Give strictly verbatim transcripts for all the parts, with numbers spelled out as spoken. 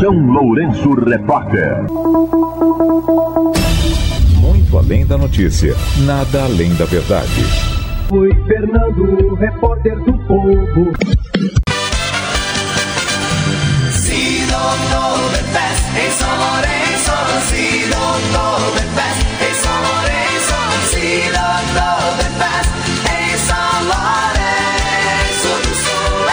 São Lourenço Repórter. Muito além da notícia, nada além da verdade. Fui Fernando, repórter do Povo. Sido Oktoberfest em São Lourenço. Sido Oktoberfest em São Lourenço. Sido Oktoberfest em São Lourenço do Sul.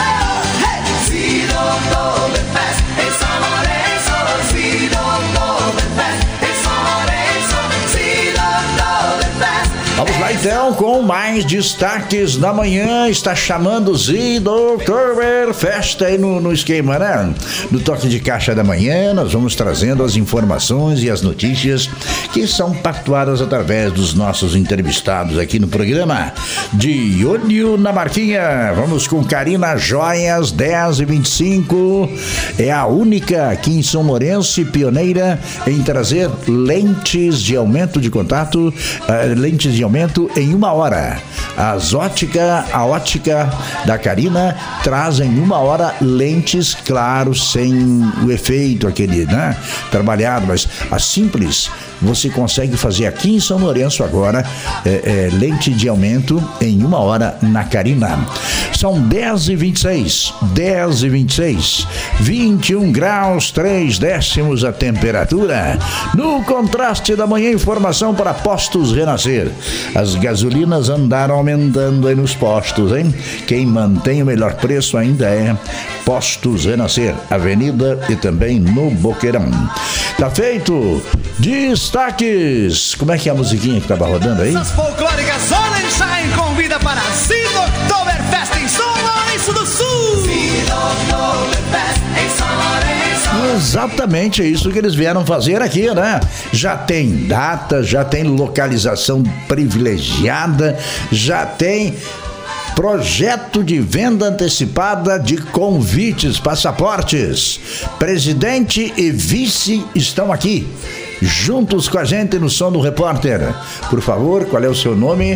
Hey! Sido Oktoberfest em São Lourenço. Sido Oktoberfest em São Lourenço. Sido Oktoberfest. Vamos lá então com mais destaques da manhã. Está chamando Zido Oktoberfest aí no, no esquema, né? No toque de caixa da manhã, nós vamos trazendo as informações e as notícias que são pactuadas através dos nossos entrevistados aqui no programa. De olho na marquinha, vamos com Carina Joias, dez e vinte e cinco. É a única aqui em São Lourenço, pioneira em trazer lentes de aumento de contato, uh, lentes de aumento em uma hora. As ótica, a ótica da Carina traz em uma hora lentes, claro, sem o efeito aquele, né, trabalhado, mas a simples você consegue fazer aqui em São Lourenço agora, é, é, lente de aumento em uma hora na Carina. São dez e vinte e seis, dez e vinte e seis, vinte e um graus, três décimos a temperatura. No contraste da manhã, informação para Postos Renascer. As gasolinas andaram aumentando aí nos postos, hein? Quem mantém o melhor preço ainda é Postos Renascer, Avenida e também no Boqueirão. Tá feito? Destaques! Como é que é a musiquinha que tava rodando aí? As folclóricas Sonnenschein convida para Sido Oktoberfest em São Lourenço do Sul. Sido Oktoberfest em São Lourenço. Exatamente, é isso que eles vieram fazer aqui, né? Já tem data, já tem localização privilegiada, já tem projeto de venda antecipada de convites, passaportes. Presidente e vice estão aqui, juntos com a gente no Som do Repórter. Por favor, qual é o seu nome?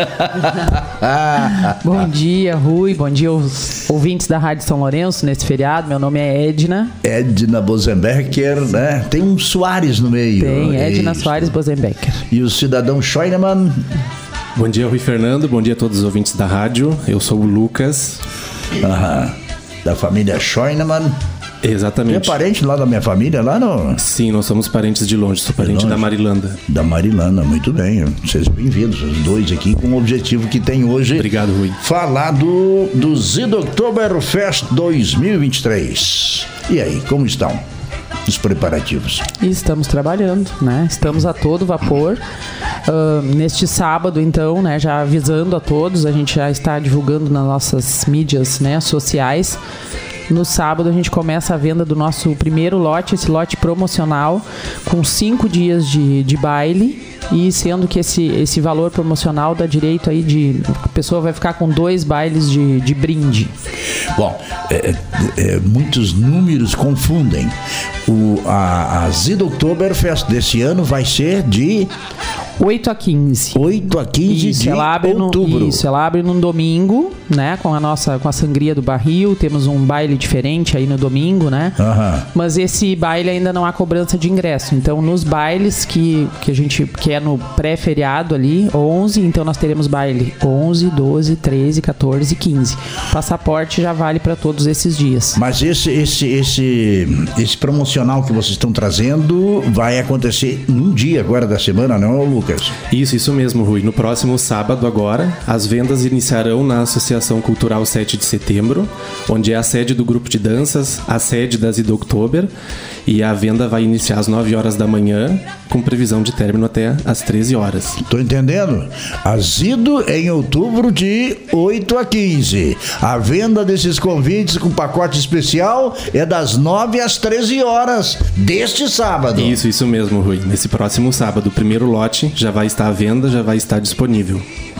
Bom dia, Rui. Bom dia aos ouvintes da Rádio São Lourenço nesse feriado. Meu nome é Edna. Edna Bosenbecker, né? Tem um Soares no meio. Tem, Edna Isso. Soares Bosenbecker. E o cidadão Scheunemann. Bom dia, Rui Fernando. Bom dia a todos os ouvintes da rádio. Eu sou o Lucas. Aham. Da família Scheunemann. Exatamente. Você é parente lá da minha família, lá no... Sim, nós somos parentes de longe. Sou parente longe. da Marilanda. Da Marilanda, muito bem. Sejam bem-vindos, os dois aqui, com o objetivo que tem hoje. Obrigado, Rui. Falar do, do Zido Oktoberfest dois mil e vinte e três. E aí, como estão os preparativos? E estamos trabalhando, né? Estamos a todo vapor. Uh, neste sábado, então, né? Já avisando a todos, a gente já está divulgando nas nossas mídias, né, sociais. No sábado a gente começa a venda do nosso primeiro lote, esse lote promocional, com cinco dias de, de baile, e sendo que esse, esse valor promocional dá direito aí de... A pessoa vai ficar com dois bailes de, de brinde. Bom, é, é, muitos números confundem. O, a, a Zido Oktoberfest desse ano vai ser de... oito a quinze. oito a quinze isso, de ela abre outubro. No, isso, ela abre num domingo, né? Com a nossa, com a sangria do barril. Temos um baile diferente aí no domingo, né? Aham. Mas esse baile ainda não há cobrança de ingresso. Então, nos bailes que, que a gente que é no pré-feriado ali, onze, então nós teremos baile onze, doze, treze, quatorze e quinze. O passaporte já vale para todos esses dias. Mas esse, esse, esse, esse promocional que vocês estão trazendo vai acontecer num dia agora da semana, não, Lucas? Isso, isso mesmo, Rui. No próximo sábado agora, as vendas iniciarão na Associação Cultural sete de setembro, onde é a sede do grupo de danças, a sede da Zido Oktober, e a venda vai iniciar às nove horas da manhã, com previsão de término até às treze horas. Tô entendendo? A Zido em outubro de oito a quinze. A venda desses convites com pacote especial é das nove às treze horas deste sábado. Isso, isso mesmo, Rui. Nesse próximo sábado, o primeiro lote já vai estar à venda, já vai estar disponível.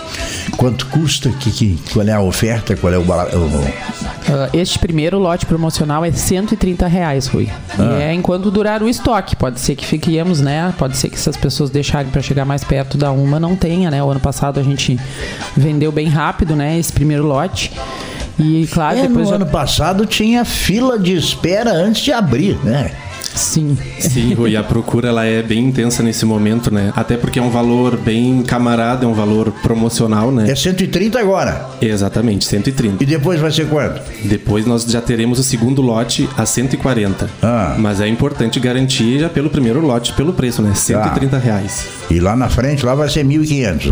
Quanto custa? Que, que, qual é a oferta? Qual é o... o... Uh, este primeiro lote promocional é cento e trinta reais, Rui. Ah. E é enquanto durar o estoque. Pode ser que fiquemos, né? Pode ser que se as pessoas deixarem para chegar mais perto da uma, não tenha, né? O ano passado a gente vendeu bem rápido, né? Esse primeiro lote. E claro, É, depois no já... ano passado tinha fila de espera antes de abrir, né? Sim. Sim, Rui, a procura ela é bem intensa nesse momento, né? Até porque é um valor bem camarada, é um valor promocional, né? É cento e trinta agora. Exatamente, cento e trinta. E depois vai ser quanto? Depois nós já teremos o segundo lote a cento e quarenta. Ah. Mas é importante garantir já pelo primeiro lote, pelo preço, né? cento e trinta reais. E lá na frente, lá vai ser mil e quinhentos.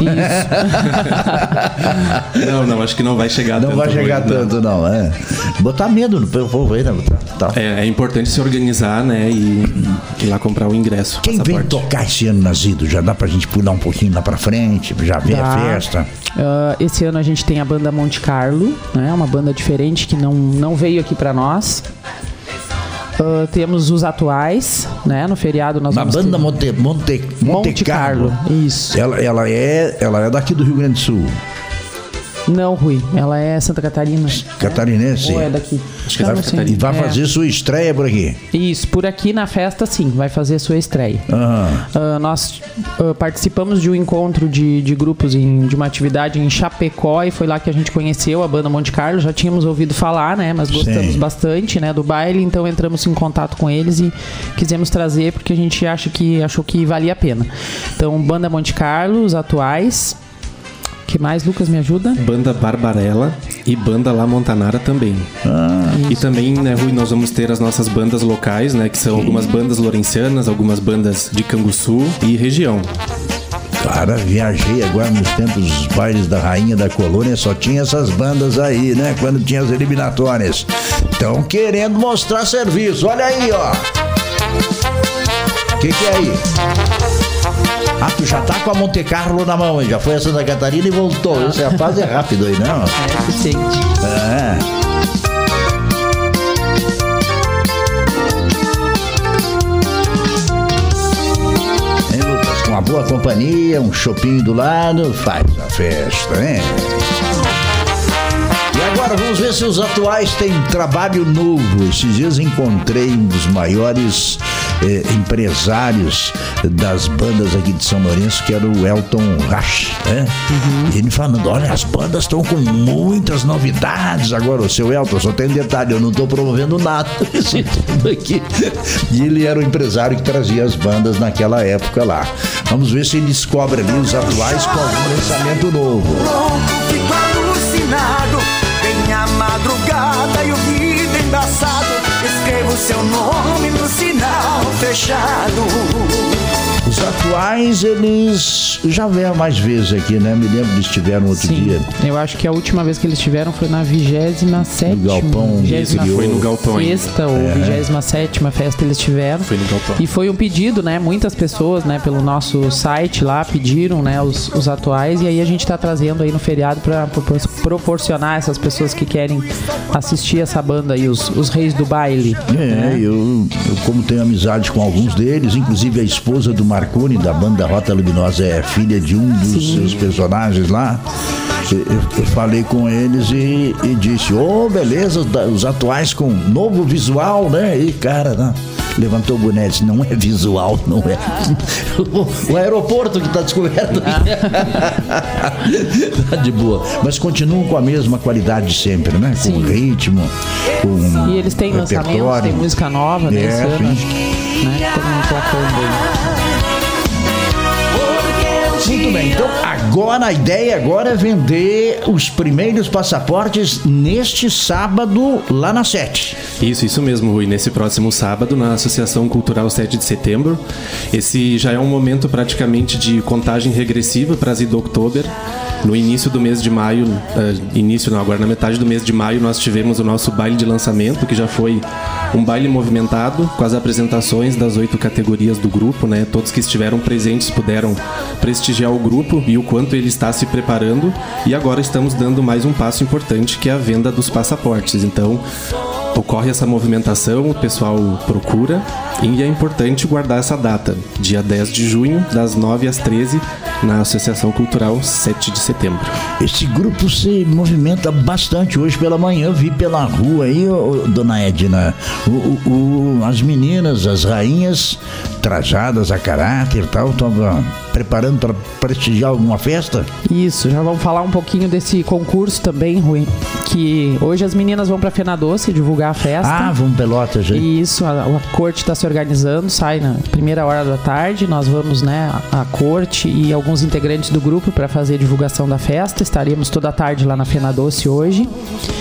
Não, não, acho que não vai chegar Não tanto. vai chegar Rui, tanto, não. É. Botar medo no povo aí, né? Tá. É, é importante se organizar, né? E ir lá comprar o ingresso. Quem vem passaporte. tocar esse ano nas idas? Já dá pra gente pular um pouquinho lá pra frente, já ver Dá. a festa. Uh, esse ano a gente tem a banda Monte Carlo, né? Uma banda diferente que não, não veio aqui pra nós. Uh, temos os atuais, né? No feriado nós Na vamos banda ter... Monte, Monte, Monte, Monte Carlo. Carlo, isso. Ela, ela, é, ela é daqui do Rio Grande do Sul. Não, Rui, ela é Santa Catarina. Catarinense. Ou é daqui? Acho que é Eu Santa não sei. Catarina. E vai É. fazer sua estreia por aqui. Isso, por aqui na festa sim, vai fazer sua estreia. Aham. Uh, nós uh, participamos de um encontro de, de grupos, em, de uma atividade em Chapecó, e foi lá que a gente conheceu a banda Monte Carlo. Já tínhamos ouvido falar, né? Mas gostamos Sim. bastante, né, do baile, então entramos em contato com eles e quisemos trazer porque a gente acha que, achou que valia a pena. Então, banda Monte Carlo, os atuais. Que mais, Lucas, me ajuda? Banda Barbarella e Banda La Montanara também. E também, né, Rui, nós vamos ter as nossas bandas locais, né? Que são algumas bandas lourencianas, algumas bandas de Canguçu e região. Cara, viajei agora nos tempos dos bailes da Rainha da Colônia, só tinha essas bandas aí, né? Quando tinha as eliminatórias. Estão querendo mostrar serviço. Olha aí, ó. O que, que é aí? Ah, tu já tá com a Monte Carlo na mão, hein? Já foi a Santa Catarina e voltou. Essa fase é rápido aí, não? É suficiente. É. Hein, Lucas? Com uma boa companhia, um chopinho do lado, faz a festa, hein? E agora vamos ver se os atuais têm trabalho novo. Esses dias encontrei um dos maiores eh, empresários das bandas aqui de São Lourenço, que era o Elton Rasch, né? Uhum. E ele falando, olha, as bandas estão com muitas novidades. Agora, o seu Elton, só tem um detalhe, eu não estou promovendo nada desse tudo aqui. E ele era o empresário que trazia as bandas naquela época lá. Vamos ver se ele descobre ali os atuais com algum lançamento novo. Fico alucinado, vem a madrugada e o vidro embaçado. Escrevo seu nome no sinal fechado. Os atuais, eles já vieram mais vezes aqui, né? Me lembro que eles estiveram outro Sim, dia. eu acho que a última vez que eles tiveram foi na vigésima sétima. No Galpão vigésima interior. Foi no Galpão ainda. Sexta ou vigésima sétima festa eles tiveram. Foi no Galpão. E foi um pedido, né? Muitas pessoas, né? Pelo nosso site lá pediram, né? Os, os atuais, e aí a gente tá trazendo aí no feriado pra propor- proporcionar essas pessoas que querem assistir essa banda aí, os, os reis do baile. É, né? eu, eu como tenho amizade com alguns deles, inclusive a esposa do Marconi, da banda Rota Luminosa, é filha de um dos Sim. seus personagens lá. Eu, eu falei com eles e, e disse, ô, oh, beleza, os atuais com novo visual, né? E cara, não, levantou o boné e disse, não é visual, não é. O, o aeroporto que tá descoberto. Tá de boa. Mas continuam com a mesma qualidade de sempre, né? Com Sim. ritmo, com E eles têm lançamentos, repertório. tem música nova, né? É, Esse ano, sim. acho que, né? Todo mundo placando aí. Muito bem, então agora a ideia agora é vender os primeiros passaportes neste sábado lá na Sete. Isso, isso mesmo, Rui. Nesse próximo sábado, na Associação Cultural sete de setembro. Esse já é um momento praticamente de contagem regressiva para as Idoktober. No início do mês de maio, uh, início não, agora na metade do mês de maio, nós tivemos o nosso baile de lançamento, que já foi um baile movimentado, com as apresentações das oito categorias do grupo, né? Todos que estiveram presentes puderam prestigiar o grupo e o quanto ele está se preparando. E agora estamos dando mais um passo importante, que é a venda dos passaportes. Então, ocorre essa movimentação, o pessoal procura, e é importante guardar essa data, dia dez de junho, das nove às treze, na Associação Cultural sete de setembro. Esse grupo se movimenta bastante. Hoje pela manhã eu vi pela rua aí, ô, ô, dona Edna, o, o, o, as meninas, as rainhas, trajadas a caráter e tal, estão uh, preparando para prestigiar alguma festa? Isso, já vamos falar um pouquinho desse concurso também, Rui, que hoje as meninas vão para Fena Doce divulgar a festa. Ah, vamos Pelotas, gente. Isso, a, a corte está se organizando, sai na primeira hora da tarde, nós vamos, né, a, a corte e alguns integrantes do grupo para fazer a divulgação da festa, estaremos toda a tarde lá na Fena Doce hoje.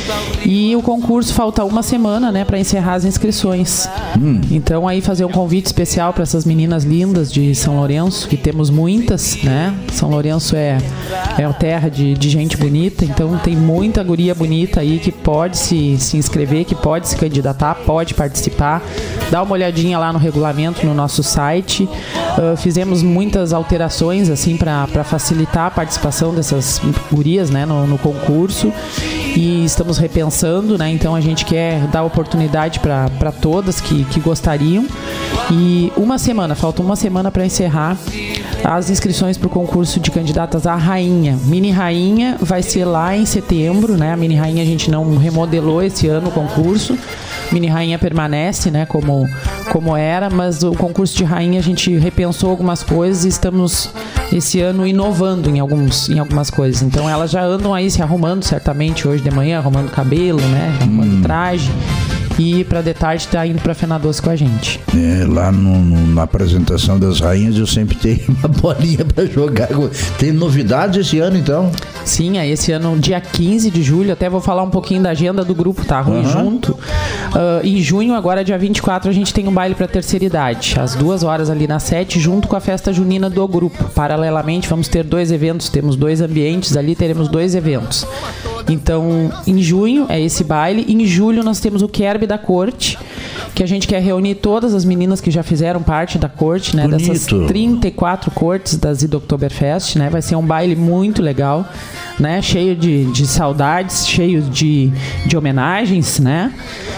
E o concurso falta uma semana, né, para encerrar as inscrições. Hum. Então aí fazer um convite especial para essas meninas lindas de São Lourenço, que temos muitas, né? São Lourenço é é uma terra de, de gente bonita, então tem muita guria bonita aí que pode se, se inscrever, que pode se candidatar, pode participar. Dá uma olhadinha lá no regulamento no nosso site. Uh, fizemos muitas alterações assim para facilitar a participação dessas gurias, né, no, no concurso. E estamos repensando, né? Então a gente quer dar oportunidade para todas que, que gostariam. E uma semana, falta uma semana para encerrar as inscrições para o concurso de candidatas à Rainha. Mini Rainha vai ser lá em setembro, né? A Mini Rainha a gente não remodelou esse ano o concurso. Mini Rainha permanece, né, como, como era, mas o concurso de Rainha a gente repensou algumas coisas e estamos esse ano inovando em, alguns, em algumas coisas. Então elas já andam aí se arrumando certamente hoje de manhã, arrumando cabelo, né, arrumando hum. traje. E para de tarde tá indo para Fena Doce com a gente. É, lá no, no, na apresentação das rainhas eu sempre tenho uma bolinha para jogar. Tem novidades esse ano então? Sim, é esse ano, dia quinze de julho, até vou falar um pouquinho da agenda do grupo, tá, Rui? Uhum. Junto. Uh, em junho, agora dia vinte e quatro, a gente tem um baile para terceira idade, às duas horas ali na sete, junto com a festa junina do grupo. Paralelamente, vamos ter dois eventos, temos dois ambientes ali, teremos dois eventos. Então, em junho é esse baile. Em julho nós temos o Querbe da Corte, que a gente quer reunir todas as meninas que já fizeram parte da corte, né? Bonito. Dessas trinta e quatro cortes da Zida Oktoberfest, né? Vai ser um baile muito legal, né? Cheio de, de saudades, cheio de, de homenagens, né?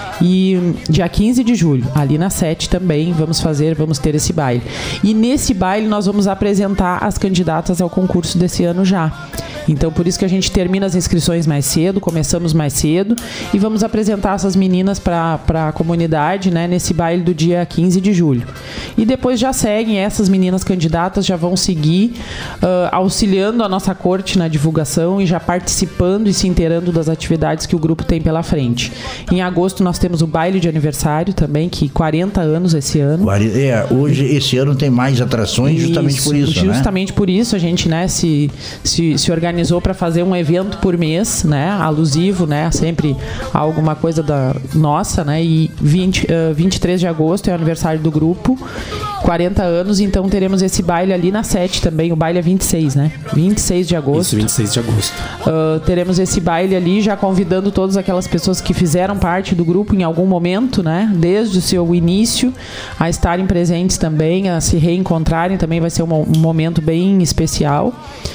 E dia quinze de julho, ali na sete também, vamos fazer, vamos ter esse baile. E nesse baile nós vamos apresentar as candidatas ao concurso desse ano já. Então, por isso que a gente termina as inscrições mais cedo, começamos mais cedo e vamos apresentar essas meninas para a comunidade, né, nesse baile do dia quinze de julho. E depois já seguem, essas meninas candidatas já vão seguir uh, auxiliando a nossa corte na divulgação e já participando e se inteirando das atividades que o grupo tem pela frente. Em agosto nós temos o baile de aniversário também, que quarenta anos esse ano. É, hoje, esse ano tem mais atrações justamente isso, por isso, Justamente né? por isso a gente, né, se, se, se organizou para fazer um evento por mês, né, alusivo, né, sempre a alguma coisa da nossa, né, e vinte, uh, vinte e três de agosto é o aniversário do grupo, quarenta anos, então teremos esse baile ali na sete também, o baile é vinte e seis, né, vinte e seis de agosto. Isso, vinte e seis de agosto. Uh, teremos esse baile ali, já convidando todas aquelas pessoas que fizeram parte do grupo em algum momento, né, desde o seu início, a estarem presentes também, a se reencontrarem, também vai ser um, um momento bem especial.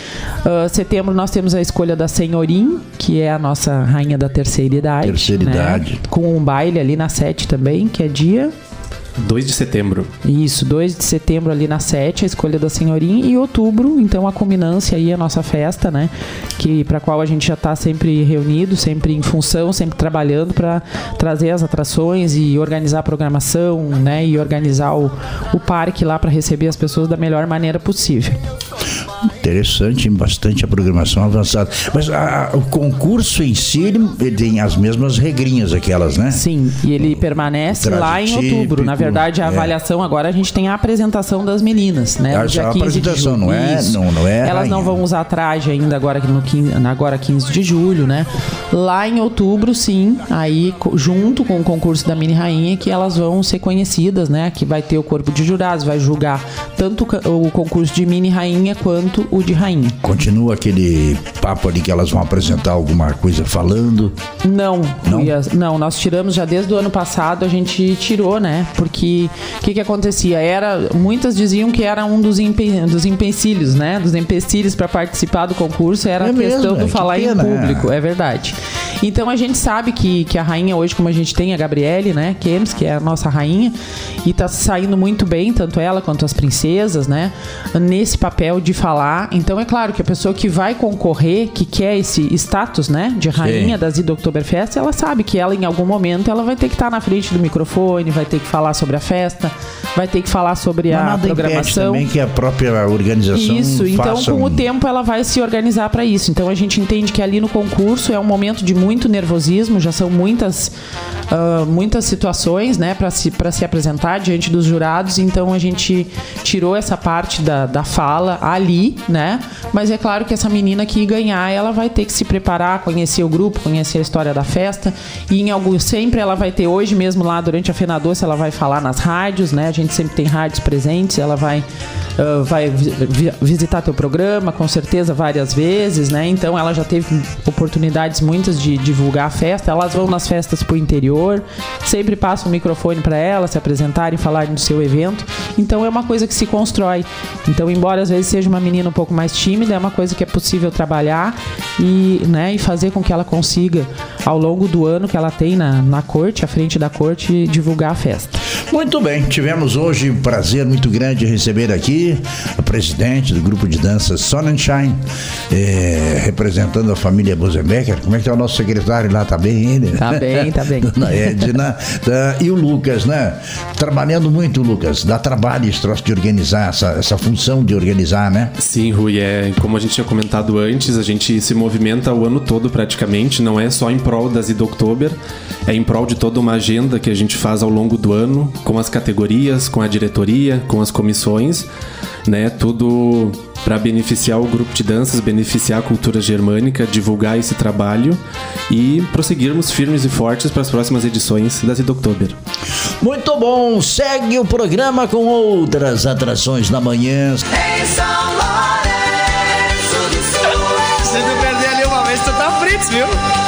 Uh, setembro nós temos a escolha da Senhorim, que é a nossa rainha da terceira idade. Terceira né? idade. Com um baile ali na sete também, que é dia... dois de setembro. Isso, dois de setembro ali na sete, a escolha da Senhorim. E outubro, então a culminância aí, a nossa festa, né? Que, para a qual a gente já está sempre reunido, sempre em função, sempre trabalhando para trazer as atrações e organizar a programação, né? E organizar o, o parque lá para receber as pessoas da melhor maneira possível. Interessante, bastante a programação avançada. Mas a, a, o concurso em si, ele, ele tem as mesmas regrinhas, aquelas, né? Sim, e ele permanece lá em outubro. Na verdade, a é. avaliação agora, a gente tem a apresentação das meninas, né? Ah, dia a apresentação, não é, não, não é Elas rainha. Não vão usar traje ainda agora, no quinze, agora quinze de julho, né? Lá em outubro, sim, aí junto com o concurso da Mini Rainha, que elas vão ser conhecidas, né? Que vai ter o corpo de jurados, vai julgar tanto o concurso de Mini Rainha quanto o de Rainha. Continua aquele papo ali que elas vão apresentar alguma coisa falando? Não, não, ia, não nós tiramos já desde o ano passado, a gente tirou, né? Porque o que que acontecia? Era, muitas diziam que era um dos, empe, dos empecilhos, né? Dos empecilhos para participar do concurso, era é a questão mesmo, do é, falar que pena, em público, é. é verdade. Então a gente sabe que, que a rainha hoje, como a gente tem a Gabriele, né? Kems, que é a nossa rainha, e tá saindo muito bem, tanto ela quanto as princesas, né? Nesse papel de falar tá? Então é claro que a pessoa que vai concorrer, que quer esse status, né, de rainha Sim. das Idoktoberfest, ela sabe que ela em algum momento ela vai ter que estar na frente do microfone, vai ter que falar sobre a festa, vai ter que falar sobre Mas a nada programação. Também que a própria organização Isso, então faça com um... o tempo ela vai se organizar para isso. Então a gente entende que ali no concurso é um momento de muito nervosismo, já são muitas uh, muitas situações, né, para se, para se apresentar diante dos jurados, então a gente tirou essa parte da, da fala ali, né, mas é claro que essa menina que ganhar, ela vai ter que se preparar, conhecer o grupo, conhecer a história da festa, e em algum, sempre ela vai ter, hoje mesmo lá durante a Fena Doce, ela vai falar nas rádios, né, a gente sempre tem rádios presentes, ela vai, uh, vai vi, visitar teu programa, com certeza várias vezes, né, então ela já teve oportunidades muitas de divulgar a festa, elas vão nas festas pro interior, sempre passa um microfone para elas se apresentarem, falarem do seu evento, então é uma coisa que se constrói. Então, embora às vezes seja uma menina um pouco mais tímida, é uma coisa que é possível trabalhar e, né, e fazer com que ela consiga, ao longo do ano que ela tem na, na corte, à frente da corte, divulgar a festa. Muito bem, tivemos hoje um prazer muito grande receber aqui a presidente do grupo de dança Sonnenschein, eh, representando a família Bosenbecker. Como é que tá o nosso secretário lá? Tá bem ele? Tá bem, tá bem. Dona Edna, tá, e o Lucas, né? Trabalhando muito, Lucas. Dá trabalho esse troço de organizar, essa, essa função de organizar, né? Sim, Rui, é, como a gente tinha comentado antes, a gente se movimenta o ano todo praticamente, não é só em prol das Idoktober, é em prol de toda uma agenda que a gente faz ao longo do ano, com as categorias, com a diretoria, com as comissões, né? Tudo para beneficiar o grupo de danças, beneficiar a cultura germânica, divulgar esse trabalho e prosseguirmos firmes e fortes para as próximas edições das Idoktober. Muito bom, segue o programa com outras atrações na manhã. Em São Lourenço do Sul. Se tu perder ali uma vez, tu tá frito, viu?